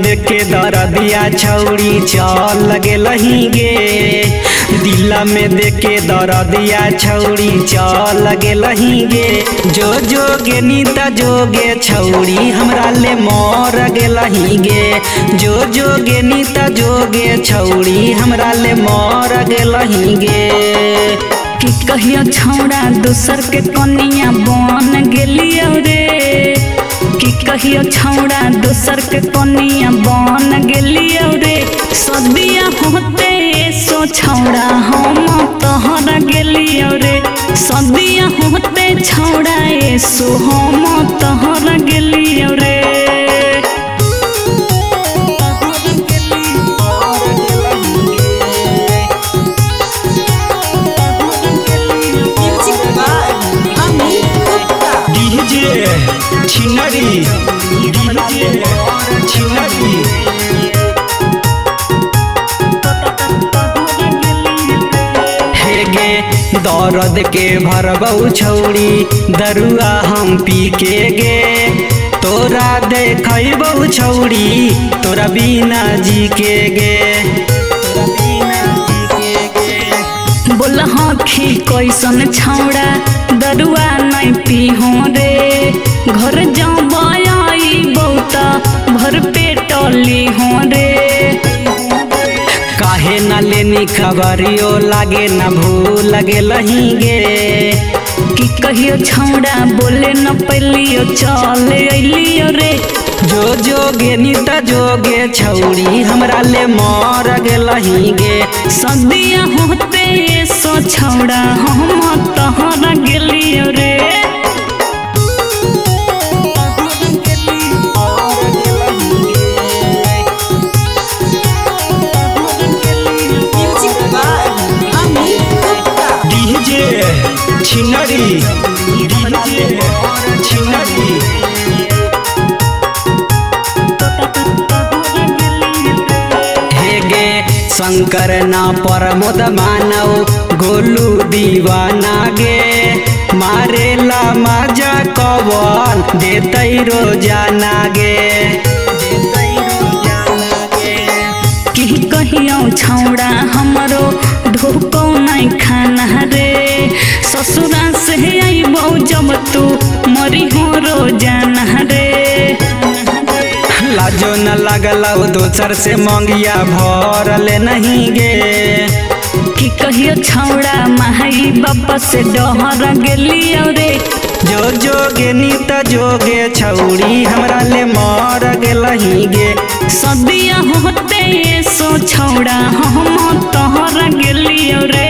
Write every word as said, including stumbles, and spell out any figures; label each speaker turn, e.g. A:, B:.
A: देखे दरदिया छौड़ी चल लगे लही गे। दिल में देखे दरदिया छौड़ी चल लगे लही गे। जो जोगे नीता जोगे छौड़ी हमरा ले मोर गे लही गे। जो जोगे नीता जोगे छौड़ी हमरा ले मोर गे लही गे।
B: कि कहियो छौड़ा दूसर के कनिया बन गेलियो रे। कि कहियो छौड़ा दूसर के कनिया बन गेलियो रे। सदिया होते सो छौड़ा हम तोहरा गेलियो रे। सदिया होते छौड़ा सो हम तोहरा गेलियो रे।
A: छिनरी छिनरी हे गे दर्द के भरबौ छौड़ी दरुआ हम पी के गे। तोरा देखबौ छौड़ी तोरा बिना जी के गे।
B: बोल हखी कैसन छौड़ा दरुआ नहीं पीहो रे। घर जब आई बहुता भर पेट लीहो रे।
A: काहे न लेनी खबरियो लागे न भूल लगे लही गे।
B: कि कहियो छौड़ा बोले न पलियो चले अलियो रे।
A: जो जोगे नीता जोगे छौड़ी हमरा ले मोर गे लही गे।
B: सदिया होते सो छौड़ा हम तोहरा गेलियो रे।
A: छिनरी छिनरी हे गे शंकर ना परमोद मानव गोलू दीवाना गे। मारेला मजा कवन देतै रोजाना गे।
B: कि कहियो छौड़ा हमरो ढोको नहीं खाना रे। ससुरा से आइबौ जब तू मरी हो रोजाना रे।
A: लाजो न लगलौ दोसर से मंगिया भरले नहीं गे।
B: कि कहियो छौड़ा माई बाबा से डहर गेलियो रे।
A: जो जोगे नीता जोगे छौड़ी हमरा ले मोर गे लही गे।
B: सदिया होते सो छौड़ा हम तोहरा गेलियो रे।